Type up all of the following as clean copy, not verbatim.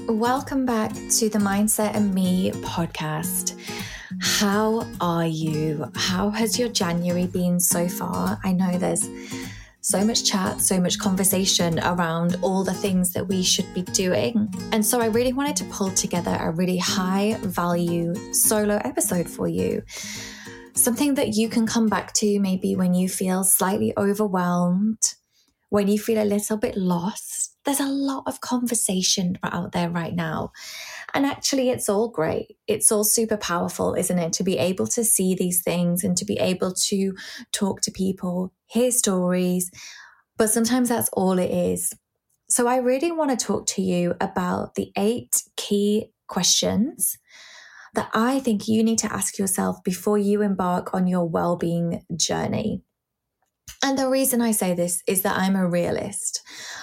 Welcome back to the Mindset and Me podcast. How are you? How has your January been so far? I know there's so much chat, so much conversation around all the things that we should be doing. And so I really wanted to pull together a really high value solo episode for you. Something that you can come back to maybe when you feel slightly overwhelmed, when you feel a little bit lost. There's a lot of conversation out there right now. And actually, it's all great. It's all super powerful, isn't it? To be able to see these things and to be able to talk to people, hear stories. But sometimes that's all it is. So I really want to talk to you about the 8 key questions that I think you need to ask yourself before you embark on your well-being journey. And the reason I say this is that I'm a realist.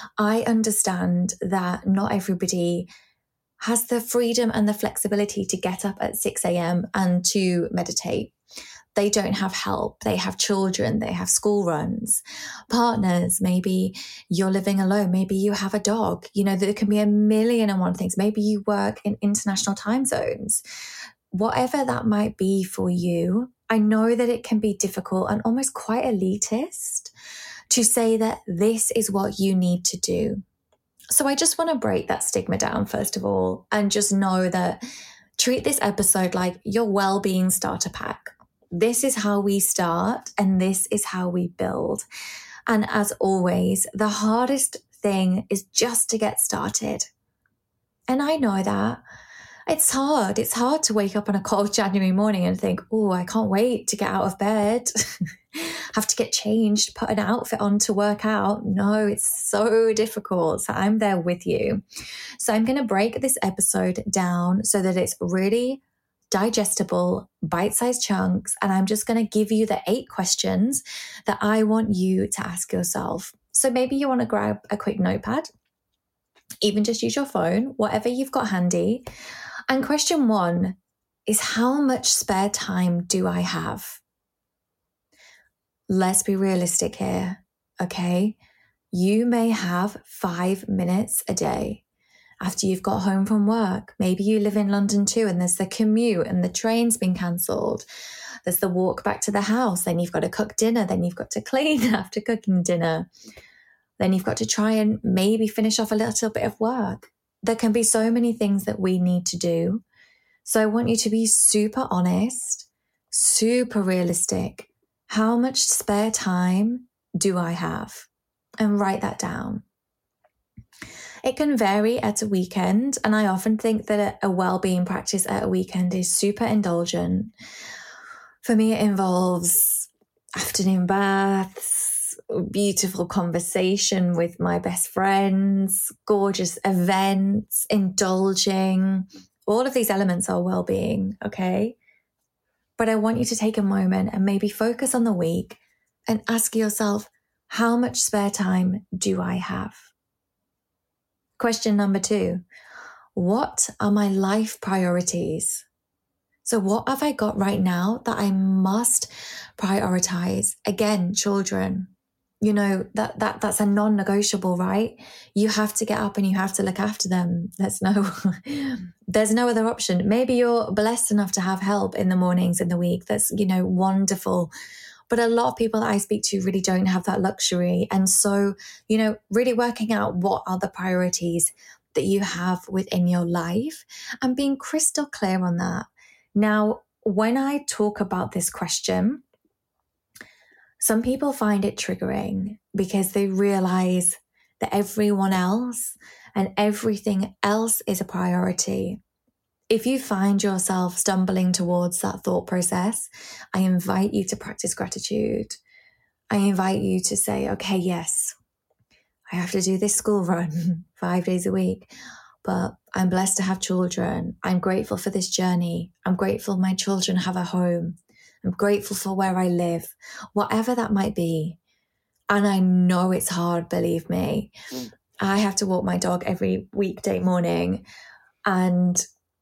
I understand that not everybody has the freedom and the flexibility to get up at 6 a.m. and to meditate. They don't have help. They have children. They have school runs, partners. Maybe you're living alone. Maybe you have a dog. You know, there can be a million and one things. Maybe you work in international time zones. Whatever that might be for you, I know that it can be difficult and almost quite elitist to say that this is what you need to do. So I just want to break that stigma down, first of all, and just know that treat this episode like your well-being starter pack. This is how we start and this is how we build. And as always, the hardest thing is just to get started. And I know that. It's hard. It's hard to wake up on a cold January morning and think, oh, I can't wait to get out of bed. Have to get changed, put an outfit on to work out. No, it's so difficult. So I'm there with you. So I'm going to break this episode down so that it's really digestible, bite-sized chunks. And I'm just going to give you the 8 questions that I want you to ask yourself. So maybe you want to grab a quick notepad, even just use your phone, whatever you've got handy. And question 1 is, how much spare time do I have? Let's be realistic here, okay? You may have 5 minutes a day after you've got home from work. Maybe you live in London too, and there's the commute and the train's been cancelled. There's the walk back to the house. Then you've got to cook dinner. Then you've got to clean after cooking dinner. Then you've got to try and maybe finish off a little bit of work. There can be so many things that we need to do. So I want you to be super honest, super realistic. How much spare time do I have? And write that down. It can vary at a weekend. And I often think that a well-being practice at a weekend is super indulgent. For me, it involves afternoon baths, beautiful conversation with my best friends, gorgeous events, indulging. All of these elements are well-being, okay? But I want you to take a moment and maybe focus on the week and ask yourself, how much spare time do I have? Question number 2, what are my life priorities? So what have I got right now that I must prioritize? Again, children. You know, that's a non-negotiable, right? You have to get up and you have to look after them. There's no other option. Maybe you're blessed enough to have help in the mornings in the week. That's, wonderful. But a lot of people that I speak to really don't have that luxury. And so, really working out what are the priorities that you have within your life and being crystal clear on that. Now, when I talk about this question, some people find it triggering because they realize that everyone else and everything else is a priority. If you find yourself stumbling towards that thought process, I invite you to practice gratitude. I invite you to say, okay, yes, I have to do this school run 5 days a week, but I'm blessed to have children. I'm grateful for this journey. I'm grateful my children have a home. I'm grateful for where I live, whatever that might be. And I know it's hard, believe me. I have to walk my dog every weekday morning. And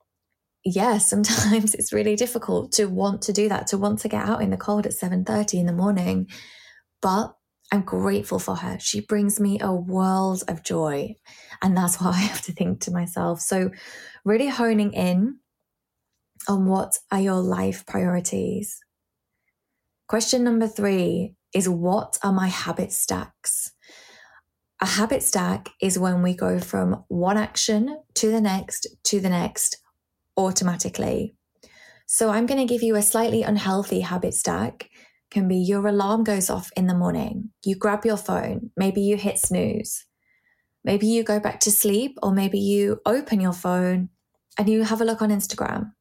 sometimes it's really difficult to want to do that, to want to get out in the cold at 7:30 in the morning. But I'm grateful for her. She brings me a world of joy. And that's what I have to think to myself. So really honing in on what are your life priorities. Question number 3 is, what are my habit stacks? A habit stack is when we go from one action to the next automatically. So I'm going to give you a slightly unhealthy habit stack. Can be your alarm goes off in the morning. You grab your phone. Maybe you hit snooze. Maybe you go back to sleep, or maybe you open your phone and you have a look on Instagram.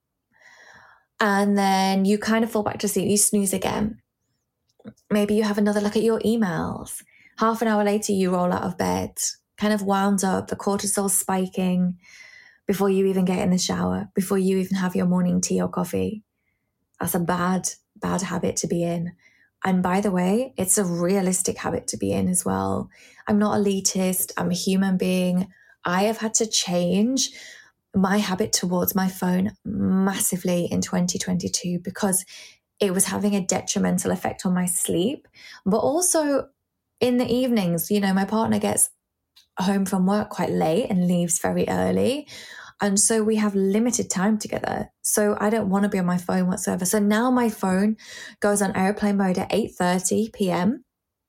And then you kind of fall back to sleep. You snooze again. Maybe you have another look at your emails. Half an hour later, you roll out of bed, kind of wound up, the cortisol spiking before you even get in the shower, before you even have your morning tea or coffee. That's a bad habit to be in. And by the way, it's a realistic habit to be in as well. I'm not elitist. I'm a human being. I have had to change my habit towards my phone massively in 2022 because it was having a detrimental effect on my sleep. But also in the evenings, my partner gets home from work quite late and leaves very early. And so we have limited time together. So I don't want to be on my phone whatsoever. So now my phone goes on airplane mode at 8:30 p.m.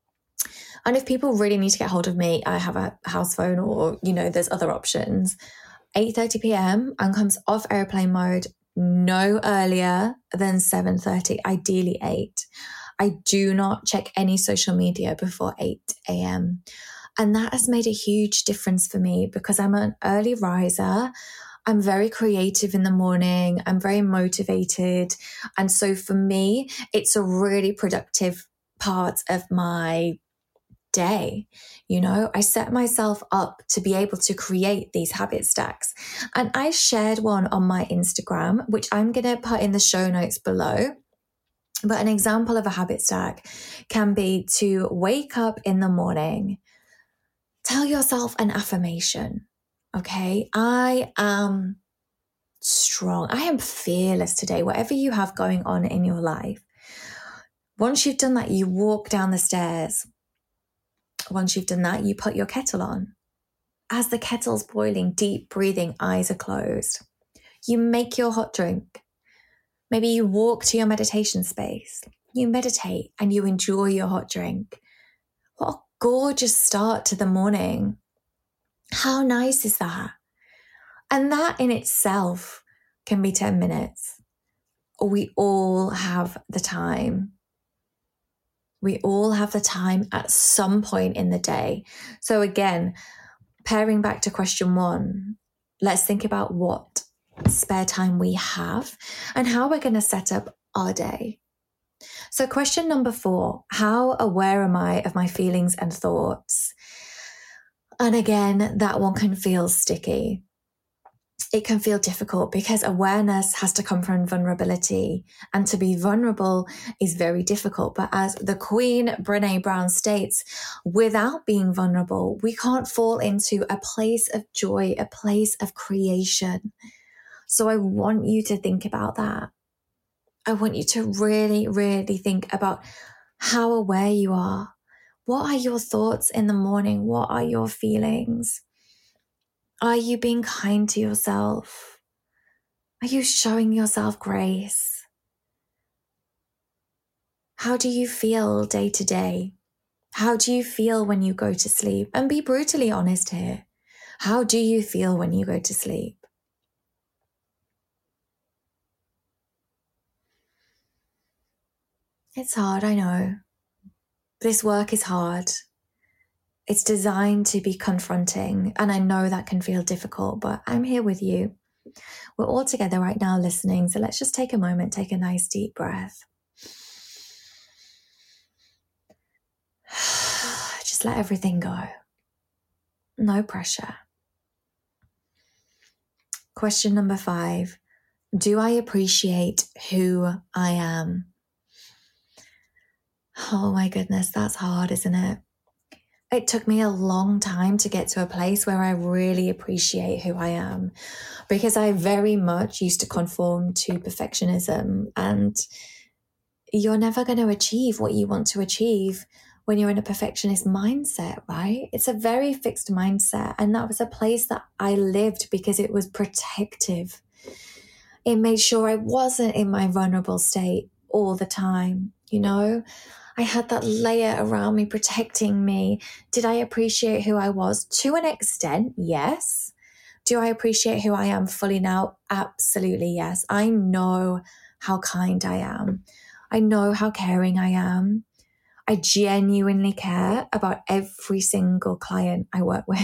And if people really need to get hold of me, I have a house phone, or, there's other options. 8:30 p.m. and comes off airplane mode no earlier than 7:30, ideally 8. I do not check any social media before 8 a.m. And that has made a huge difference for me because I'm an early riser. I'm very creative in the morning. I'm very motivated. And so for me, it's a really productive part of my day. I set myself up to be able to create these habit stacks. And I shared one on my Instagram, which I'm going to put in the show notes below. But an example of a habit stack can be to wake up in the morning, tell yourself an affirmation. Okay, I am strong. I am fearless today, whatever you have going on in your life. Once you've done that, you walk down the stairs. Once you've done that, you put your kettle on. As the kettle's boiling, deep breathing, eyes are closed. You make your hot drink. Maybe you walk to your meditation space. You meditate and you enjoy your hot drink. What a gorgeous start to the morning. How nice is that? And that in itself can be 10 minutes. We all have the time. We all have the time at some point in the day. So again, pairing back to question 1, let's think about what spare time we have and how we're going to set up our day. So question number 4, how aware am I of my feelings and thoughts? And again, that one can feel sticky. It can feel difficult because awareness has to come from vulnerability, and to be vulnerable is very difficult. But as the Queen Brené Brown states, without being vulnerable, we can't fall into a place of joy, a place of creation. So I want you to think about that. I want you to really, really think about how aware you are. What are your thoughts in the morning? What are your feelings? Are you being kind to yourself? Are you showing yourself grace? How do you feel day to day? How do you feel when you go to sleep? And be brutally honest here. How do you feel when you go to sleep? It's hard, I know. This work is hard. It's designed to be confronting, and I know that can feel difficult, but I'm here with you. We're all together right now listening, so let's just take a moment, take a nice deep breath. Just let everything go. No pressure. Question number 5, do I appreciate who I am? Oh my goodness, that's hard, isn't it? It took me a long time to get to a place where I really appreciate who I am, because I very much used to conform to perfectionism, and you're never going to achieve what you want to achieve when you're in a perfectionist mindset, right? It's a very fixed mindset. And that was a place that I lived because it was protective. It made sure I wasn't in my vulnerable state all the time. You know, I had that layer around me protecting me. Did I appreciate who I was? To an extent, yes. Do I appreciate who I am fully now? Absolutely, yes. I know how kind I am. I know how caring I am. I genuinely care about every single client I work with.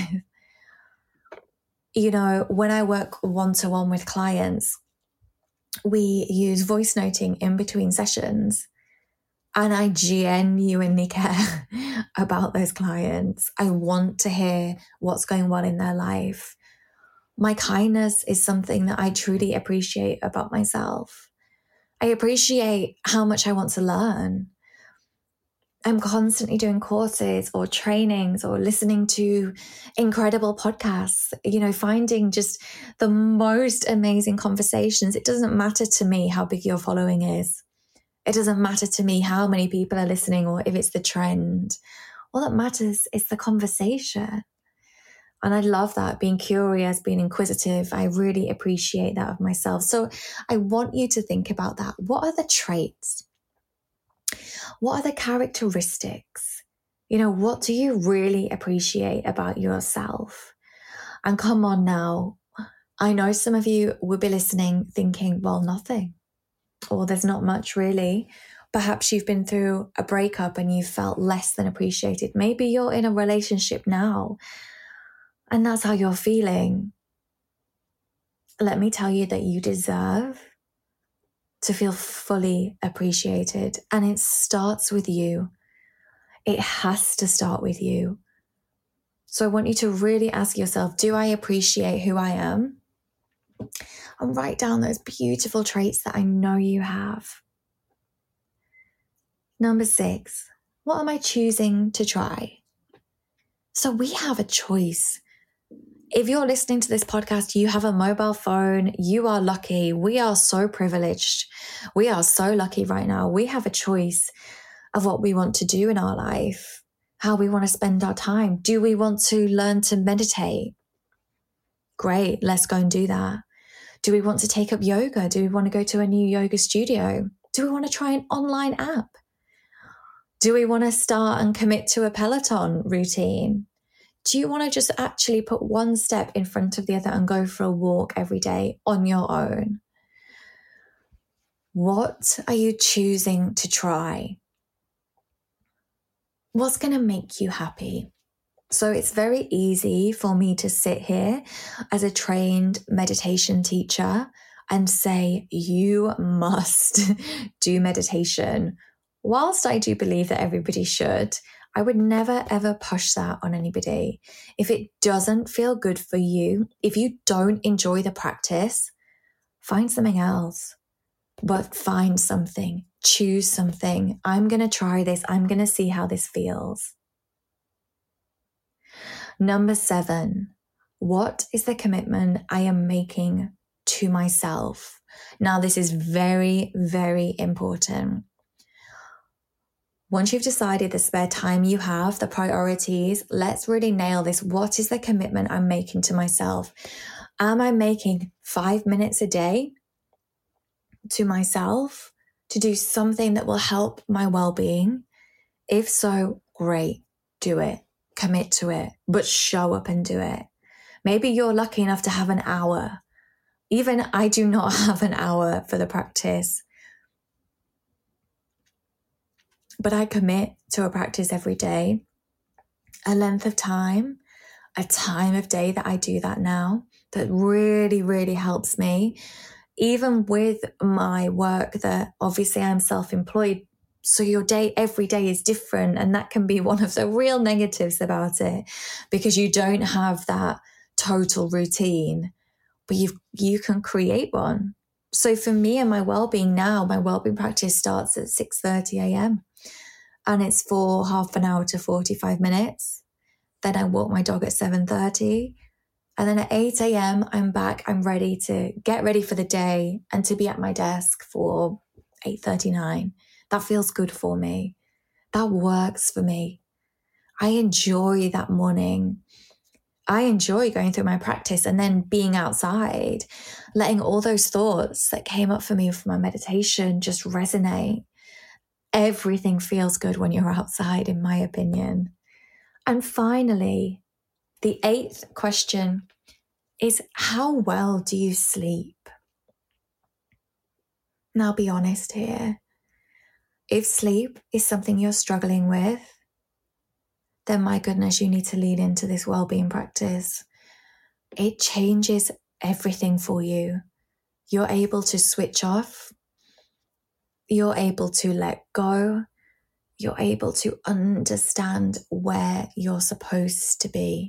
You know, when I work one-to-one with clients, we use voice noting in between sessions. And I genuinely care about those clients. I want to hear what's going on in their life. My kindness is something that I truly appreciate about myself. I appreciate how much I want to learn. I'm constantly doing courses or trainings or listening to incredible podcasts, you know, finding just the most amazing conversations. It doesn't matter to me how big your following is. It doesn't matter to me how many people are listening or if it's the trend. All that matters is the conversation. And I love that, being curious, being inquisitive. I really appreciate that of myself. So I want you to think about that. What are the traits? What are the characteristics? You know, what do you really appreciate about yourself? And come on now, I know some of you will be listening thinking, well, nothing, or there's not much really. Perhaps you've been through a breakup and you felt less than appreciated. Maybe you're in a relationship now and that's how you're feeling. Let me tell you that you deserve to feel fully appreciated. And it starts with you. It has to start with you. So I want you to really ask yourself, do I appreciate who I am? And write down those beautiful traits that I know you have. Number 6, what am I choosing to try? So we have a choice. If you're listening to this podcast, you have a mobile phone, you are lucky. We are so privileged. We are so lucky right now. We have a choice of what we want to do in our life, how we want to spend our time. Do we want to learn to meditate? Great, let's go and do that. Do we want to take up yoga? Do we want to go to a new yoga studio? Do we want to try an online app? Do we want to start and commit to a Peloton routine? Do you want to just actually put one step in front of the other and go for a walk every day on your own? What are you choosing to try? What's going to make you happy? So it's very easy for me to sit here as a trained meditation teacher and say, you must do meditation. Whilst I do believe that everybody should, I would never, ever push that on anybody. If it doesn't feel good for you, if you don't enjoy the practice, find something else. But find something, choose something. I'm going to try this. I'm going to see how this feels. Number 7, what is the commitment I am making to myself? Now, this is very, very important. Once you've decided the spare time you have, the priorities, let's really nail this. What is the commitment I'm making to myself? Am I making 5 minutes a day to myself to do something that will help my well-being? If so, great, do it. Commit to it, but show up and do it. Maybe you're lucky enough to have an hour. Even I do not have an hour for the practice. But I commit to a practice every day, a length of time, a time of day that I do that now that really, really helps me. Even with my work that obviously I'm self-employed, so your day, every day is different. And that can be one of the real negatives about it because you don't have that total routine, but you can create one. So for me and my well-being now, my well-being practice starts at 6:30 a.m. and it's for half an hour to 45 minutes. Then I walk my dog at 7:30. And then at 8 a.m., I'm back. I'm ready to get ready for the day and to be at my desk for 8:39. That feels good for me. That works for me. I enjoy that morning. I enjoy going through my practice and then being outside, letting all those thoughts that came up for me for my meditation just resonate. Everything feels good when you're outside, in my opinion. And finally, the 8th question is, how well do you sleep? Now, be honest here. If sleep is something you're struggling with, then my goodness, you need to lean into this well-being practice. It changes everything for you. You're able to switch off. You're able to let go. You're able to understand where you're supposed to be.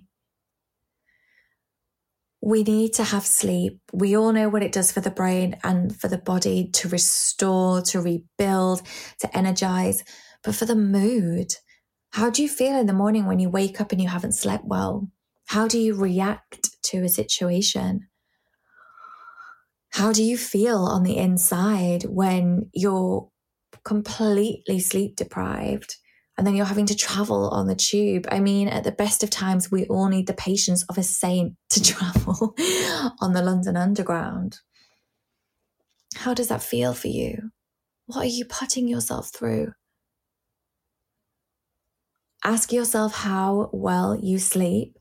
We need to have sleep. We all know what it does for the brain and for the body to restore, to rebuild, to energize. But for the mood, how do you feel in the morning when you wake up and you haven't slept well? How do you react to a situation? How do you feel on the inside when you're completely sleep deprived and then you're having to travel on the tube? I mean, at the best of times, we all need the patience of a saint to travel on the London Underground. How does that feel for you? What are you putting yourself through? Ask yourself how well you sleep,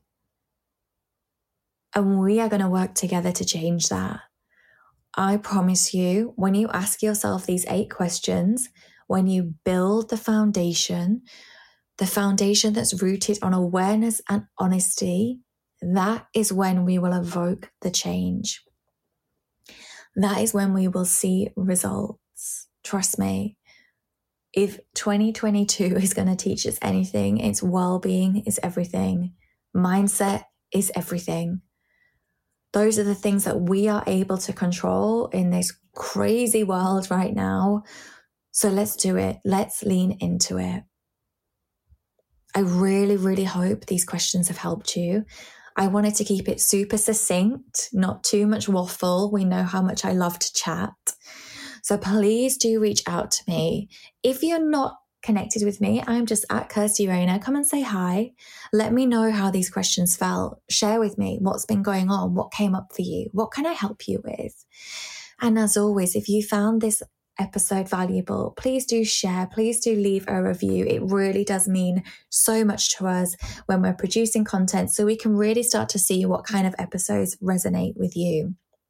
and we are going to work together to change that. I promise you, when you ask yourself these 8 questions, when you build the foundation that's rooted on awareness and honesty, that is when we will evoke the change. That is when we will see results. Trust me. If 2022 is going to teach us anything, it's well-being is everything. Mindset is everything. Those are the things that we are able to control in this crazy world right now. So let's do it. Let's lean into it. I really, really hope these questions have helped you. I wanted to keep it super succinct, not too much waffle. We know how much I love to chat. So please do reach out to me. If you're not connected with me, I'm just at Kirsty Rayner. Come and say hi. Let me know how these questions felt. Share with me what's been going on, what came up for you, what can I help you with? And as always, if you found this episode valuable, please do share, please do leave a review. It really does mean so much to us when we're producing content, so we can really start to see what kind of episodes resonate with you.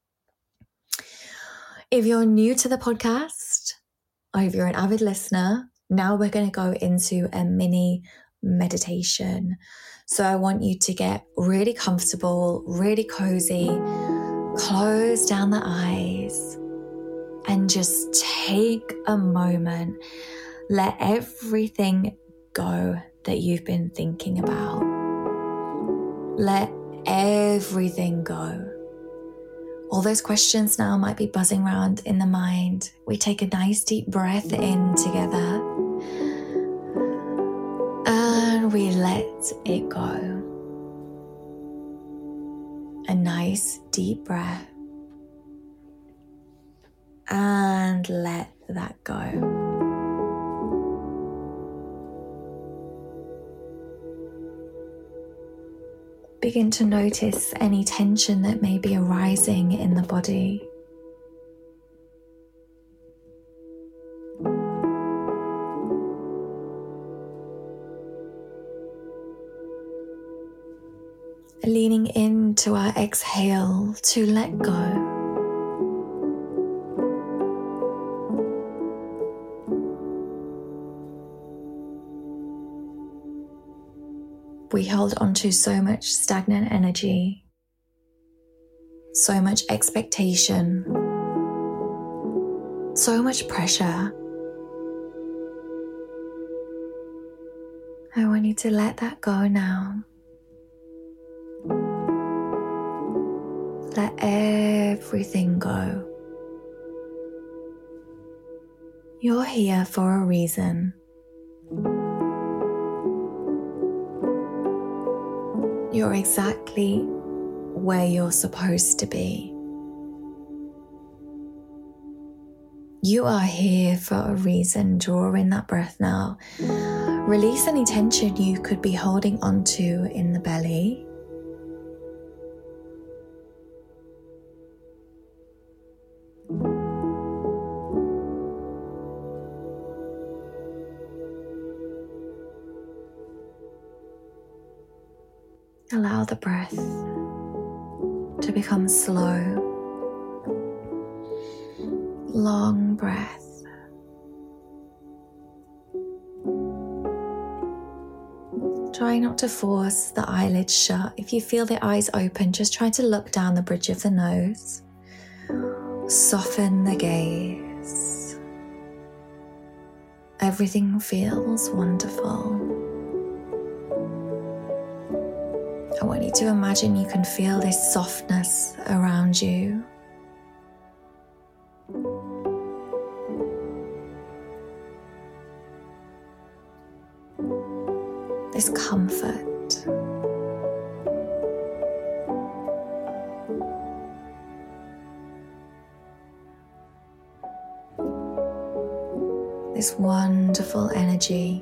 If you're new to the podcast, or if you're an avid listener, now we're going to go into a mini meditation. So I want you to get really comfortable, really cozy, close down the eyes, and just take a moment. Let everything go that you've been thinking about. Let everything go. All those questions now might be buzzing around in the mind. We take a nice deep breath in together and we let it go. A nice deep breath and let that go. Begin to notice any tension that may be arising in the body. Leaning into our exhale to let go. We hold on to so much stagnant energy, so much expectation, so much pressure. I want you to let that go now. Let everything go. You're here for a reason. You're exactly where you're supposed to be. You are here for a reason. Draw in that breath now. Release any tension you could be holding onto in the belly. Allow the breath to become slow, long breath. Try not to force the eyelids shut. If you feel the eyes open, just try to look down the bridge of the nose. Soften the gaze. Everything feels wonderful. I want you to imagine you can feel this softness around you. This comfort. This wonderful energy.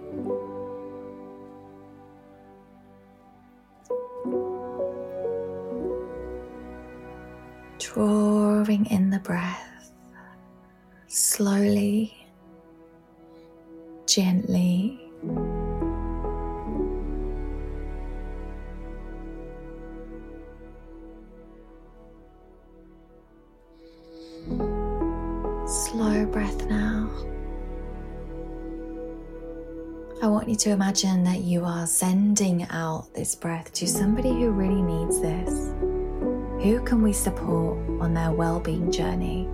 Drawing in the breath, slowly, gently. Slow breath now. I want you to imagine that you are sending out this breath to somebody who really needs this. Who can we support on their well-being journey?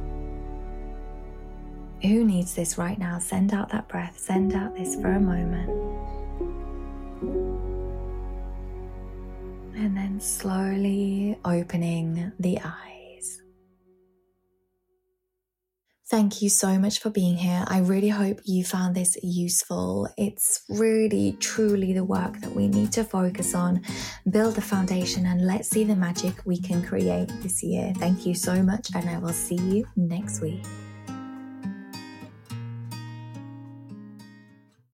Who needs this right now? Send out that breath. Send out this for a moment. And then slowly opening the eyes. Thank you so much for being here. I really hope you found this useful. It's really, truly the work that we need to focus on, build the foundation, and let's see the magic we can create this year. Thank you so much, and I will see you next week.